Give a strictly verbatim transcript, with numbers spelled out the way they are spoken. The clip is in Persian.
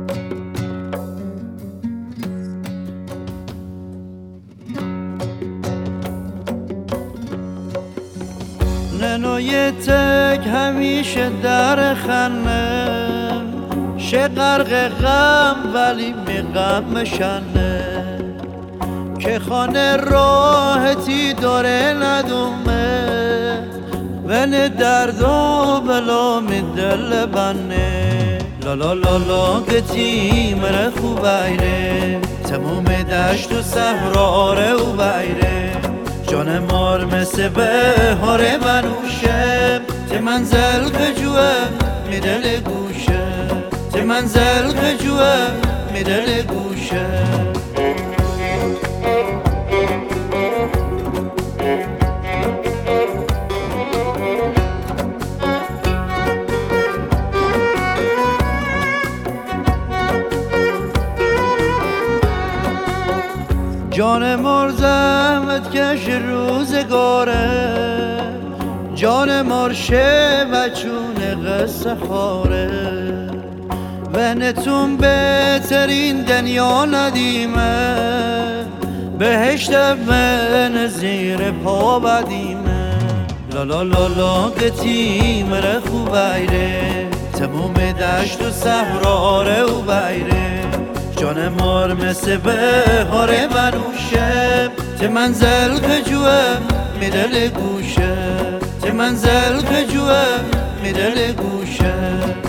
ننوی تک همیشه در خنم شه غرق غم ولی می غم مشنه که خانه راحتی داره ندومه ون درد و بلا می دل بنه لا لا لا لا گتی مره خوب ایره تموم دشت و صحراره و بیره جان مار مثل بهاره منوشه تی منزل بجوه می دل گوشه تی منزل بجوه می دل گوشه جان مار زحمت کش روزگاره جان مار شه و چون قصه خاره و نتون بهترین دنیا ندیمه بهشت من زیر پا بدیمه لا لا لا لا گتی مره خوب ایره تموم دشت و صحراره و بیره جان مار مثل بهاره منوشه تی منزل بجوه می دل گوشه تی منزل بجوه می دل گوشه